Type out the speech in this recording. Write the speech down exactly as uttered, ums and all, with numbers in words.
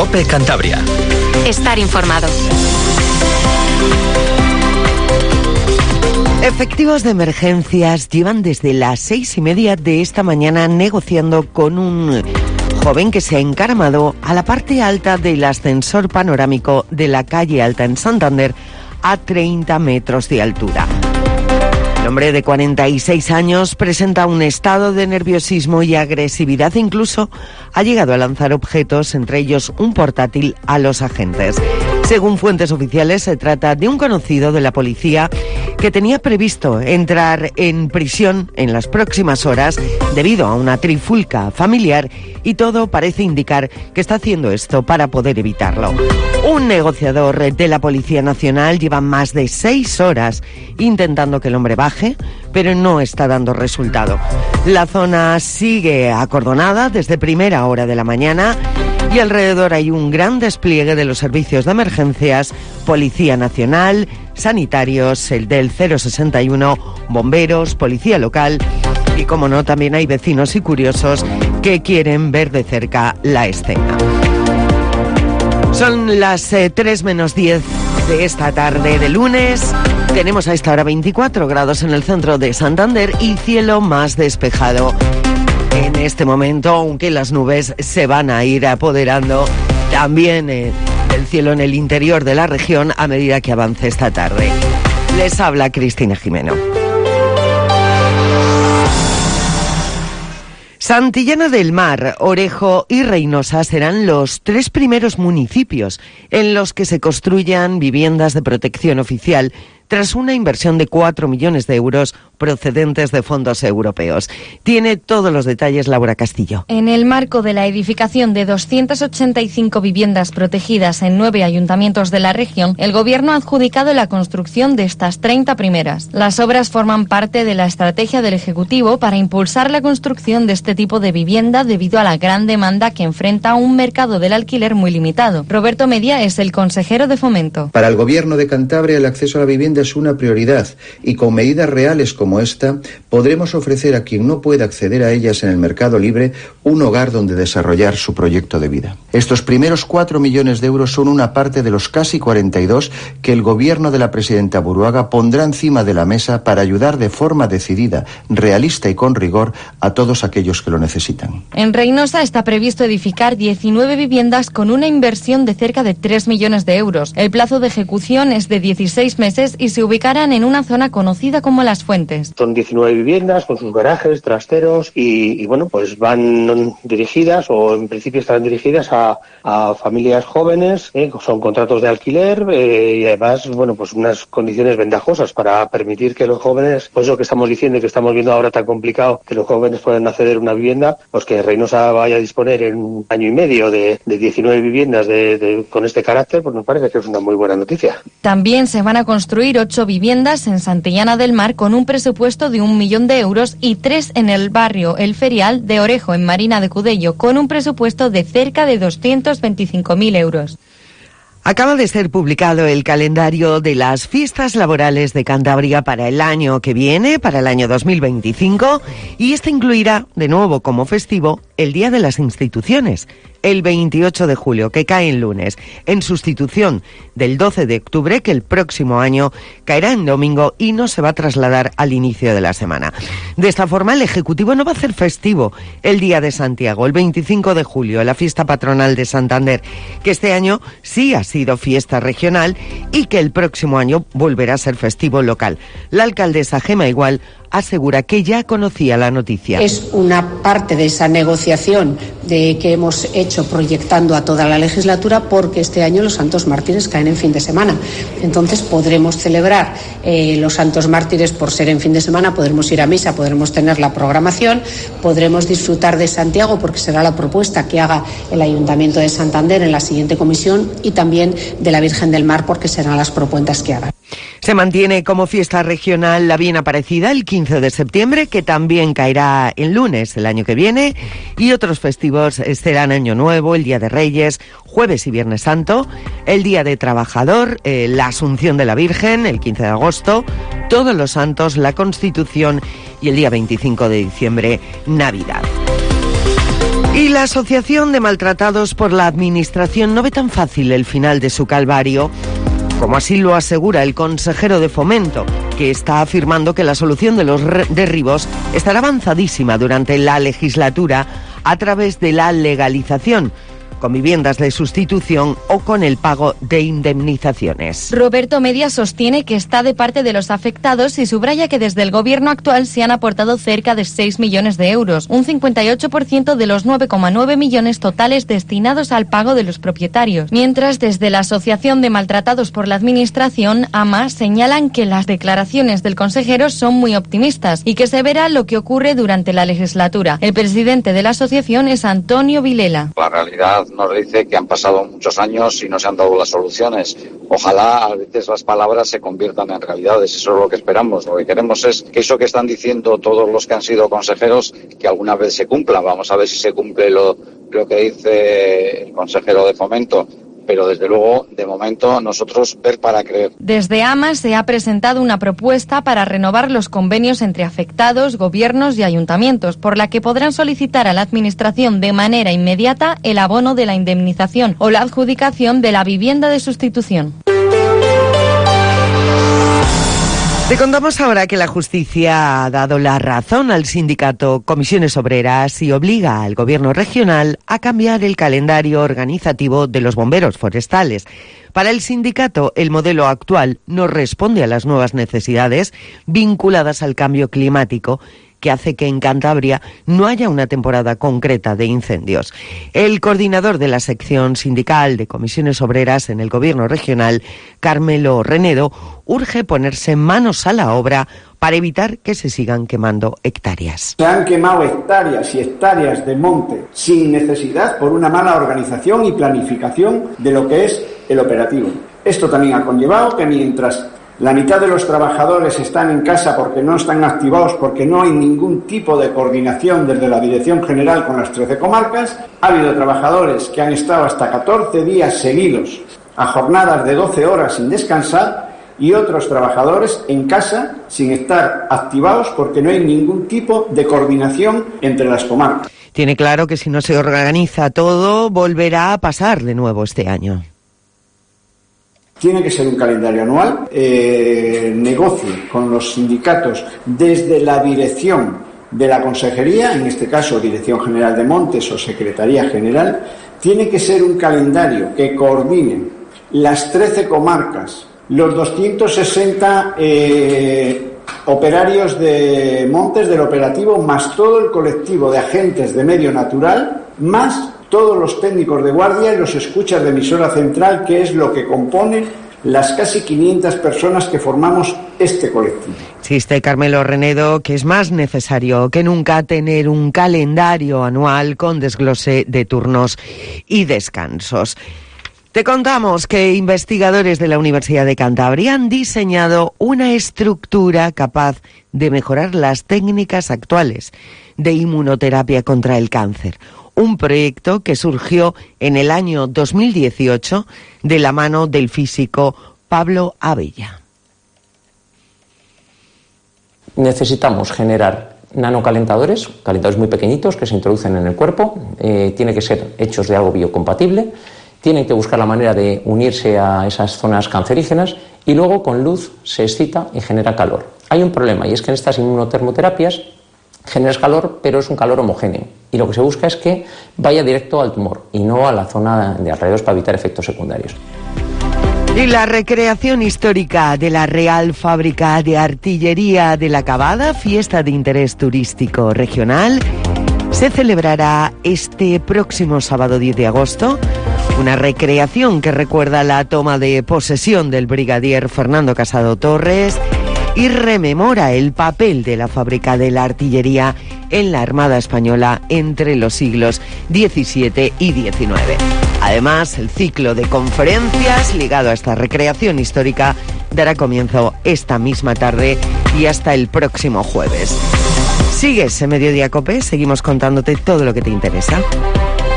COPE Cantabria. Estar informado. Efectivos de emergencias llevan desde las seis y media de esta mañana negociando con un joven que se ha encaramado a la parte alta del ascensor panorámico de la calle Alta en Santander a treinta metros de altura. El hombre de cuarenta y seis años presenta un estado de nerviosismo y agresividad. Incluso ha llegado a lanzar objetos, entre ellos un portátil, a los agentes. Según fuentes oficiales, se trata de un conocido de la policía que tenía previsto entrar en prisión en las próximas horas debido a una trifulca familiar, y todo parece indicar que está haciendo esto para poder evitarlo. Un negociador de la Policía Nacional lleva más de seis horas intentando que el hombre baje, pero no está dando resultado. La zona sigue acordonada desde primera hora de la mañana y alrededor hay un gran despliegue de los servicios de emergencias, Policía Nacional, sanitarios, el del cero sesenta y uno, bomberos, policía local y, como no, también hay vecinos y curiosos que quieren ver de cerca la escena. Son las eh, tres menos diez de esta tarde de lunes. Tenemos a esta hora veinticuatro grados en el centro de Santander y cielo más despejado. En este momento, aunque las nubes se van a ir apoderando también eh, del cielo en el interior de la región a medida que avance esta tarde. Les habla Cristina Jimeno. Santillana del Mar, Orejo y Reinosa serán los tres primeros municipios en los que se construyan viviendas de protección oficial tras una inversión de cuatro millones de euros procedentes de fondos europeos. Tiene todos los detalles Laura Castillo. En el marco de la edificación de doscientas ochenta y cinco viviendas protegidas en nueve ayuntamientos de la región, el Gobierno ha adjudicado la construcción de estas treinta primeras. Las obras forman parte de la estrategia del Ejecutivo para impulsar la construcción de este tipo de vivienda debido a la gran demanda que enfrenta un mercado del alquiler muy limitado. Roberto Media es el consejero de Fomento. Para el Gobierno de Cantabria, el acceso a la vivienda es una prioridad y con medidas reales como esta podremos ofrecer a quien no pueda acceder a ellas en el mercado libre un hogar donde desarrollar su proyecto de vida. Estos primeros cuatro millones de euros son una parte de los casi cuarenta y dos que el Gobierno de la presidenta Buruaga pondrá encima de la mesa para ayudar de forma decidida, realista y con rigor a todos aquellos que lo necesitan. En Reinosa está previsto edificar diecinueve viviendas con una inversión de cerca de tres millones de euros. El plazo de ejecución es de dieciséis meses y se ubicarán en una zona conocida como Las Fuentes. Son diecinueve viviendas con sus garajes, trasteros y, y bueno, pues van dirigidas o en principio estarán dirigidas a, a familias jóvenes, eh, son contratos de alquiler eh, y además, bueno, pues unas condiciones ventajosas para permitir que los jóvenes, pues lo que estamos diciendo y que estamos viendo ahora tan complicado, que los jóvenes puedan acceder a una vivienda, pues que Reinosa vaya a disponer en un año y medio de, de diecinueve viviendas de, de, con este carácter, pues nos parece que es una muy buena noticia. También se van a construir ocho viviendas en Santillana del Mar con un presupuesto de un millón de euros y tres en el barrio El Ferial de Orejo, en Marina de Cudello, con un presupuesto de cerca de doscientos veinticinco mil euros. Acaba de ser publicado el calendario de las fiestas laborales de Cantabria para el año que viene, para el año dos mil veinticinco, y este incluirá, de nuevo como festivo, el Día de las Instituciones, el veintiocho de julio, que cae en lunes, en sustitución del doce de octubre, que el próximo año caerá en domingo y no se va a trasladar al inicio de la semana. De esta forma, el Ejecutivo no va a hacer festivo el Día de Santiago, el veinticinco de julio, la fiesta patronal de Santander, que este año sí ha sido fiesta regional y que el próximo año volverá a ser festivo local. La alcaldesa Gema Igual asegura que ya conocía la noticia. Es una parte de esa negociación de que hemos hecho proyectando a toda la legislatura, porque este año los Santos Mártires caen en fin de semana. Entonces podremos celebrar eh, los Santos Mártires por ser en fin de semana, podremos ir a misa, podremos tener la programación, podremos disfrutar de Santiago porque será la propuesta que haga el Ayuntamiento de Santander en la siguiente comisión, y también de la Virgen del Mar porque serán las propuestas que hagan. Se mantiene como fiesta regional la Bien Aparecida el quince de septiembre, que también caerá en lunes el año que viene, y otros festivos serán Año Nuevo, el Día de Reyes, Jueves y Viernes Santo, el Día de Trabajador, eh, la Asunción de la Virgen, el quince de agosto, Todos los Santos, la Constitución y el día veinticinco de diciembre, Navidad. Y la Asociación de Maltratados por la Administración no ve tan fácil el final de su calvario, como así lo asegura el consejero de Fomento, que está afirmando que la solución de los derribos estará avanzadísima durante la legislatura a través de la legalización, con viviendas de sustitución o con el pago de indemnizaciones. Roberto Media sostiene que está de parte de los afectados y subraya que desde el gobierno actual se han aportado cerca de seis millones de euros, un cincuenta y ocho por ciento de los nueve coma nueve millones totales destinados al pago de los propietarios. Mientras, desde la Asociación de Maltratados por la Administración, AMA, señalan que las declaraciones del consejero son muy optimistas y que se verá lo que ocurre durante la legislatura. El presidente de la asociación es Antonio Vilela. La realidad nos dice que han pasado muchos años y no se han dado las soluciones. Ojalá a veces las palabras se conviertan en realidades, eso es lo que esperamos. Lo que queremos es que eso que están diciendo todos los que han sido consejeros, que alguna vez se cumpla. Vamos a ver si se cumple lo, lo que dice el consejero de Fomento. Pero desde luego, de momento, nosotros ver para creer. Desde AMA se ha presentado una propuesta para renovar los convenios entre afectados, gobiernos y ayuntamientos, por la que podrán solicitar a la Administración de manera inmediata el abono de la indemnización o la adjudicación de la vivienda de sustitución. Te contamos ahora que la justicia ha dado la razón al sindicato Comisiones Obreras y obliga al gobierno regional a cambiar el calendario organizativo de los bomberos forestales. Para el sindicato, el modelo actual no responde a las nuevas necesidades vinculadas al cambio climático, que hace que en Cantabria no haya una temporada concreta de incendios. El coordinador de la sección sindical de Comisiones Obreras en el Gobierno regional, Carmelo Renedo, urge ponerse manos a la obra para evitar que se sigan quemando hectáreas. Se han quemado hectáreas y hectáreas de monte sin necesidad por una mala organización y planificación de lo que es el operativo. Esto también ha conllevado que mientras la mitad de los trabajadores están en casa porque no están activados, porque no hay ningún tipo de coordinación desde la Dirección General con las trece comarcas. Ha habido trabajadores que han estado hasta catorce días seguidos a jornadas de doce horas sin descansar y otros trabajadores en casa sin estar activados porque no hay ningún tipo de coordinación entre las comarcas. Tiene claro que si no se organiza todo, volverá a pasar de nuevo este año. Tiene que ser un calendario anual, eh, negocie con los sindicatos desde la dirección de la consejería, en este caso Dirección General de Montes o Secretaría General. Tiene que ser un calendario que coordine las trece comarcas, los doscientos sesenta eh, operarios de montes del operativo, más todo el colectivo de agentes de medio natural, más todos los técnicos de guardia y los escuchas de emisora central, que es lo que compone las casi quinientas personas que formamos este colectivo. Insiste Carmelo Renedo que es más necesario que nunca tener un calendario anual con desglose de turnos y descansos. Te contamos que investigadores de la Universidad de Cantabria han diseñado una estructura capaz de mejorar las técnicas actuales de inmunoterapia contra el cáncer. Un proyecto que surgió en el año dos mil dieciocho de la mano del físico Pablo Abella. Necesitamos generar nanocalentadores, calentadores muy pequeñitos que se introducen en el cuerpo, eh, tienen que ser hechos de algo biocompatible, tienen que buscar la manera de unirse a esas zonas cancerígenas y luego con luz se excita y genera calor. Hay un problema y es que en estas inmunotermoterapias generas calor, pero es un calor homogéneo. Y lo que se busca es que vaya directo al tumor y no a la zona de alrededor para evitar efectos secundarios. Y la recreación histórica de la Real Fábrica de Artillería de la Cavada, fiesta de interés turístico regional, se celebrará este próximo sábado diez de agosto. Una recreación que recuerda la toma de posesión del brigadier Fernando Casado Torres y rememora el papel de la fábrica de la artillería en la Armada Española entre los siglos diecisiete y diecinueve. Además, el ciclo de conferencias ligado a esta recreación histórica dará comienzo esta misma tarde y hasta el próximo jueves. Sigues en Mediodía Cope, seguimos contándote todo lo que te interesa.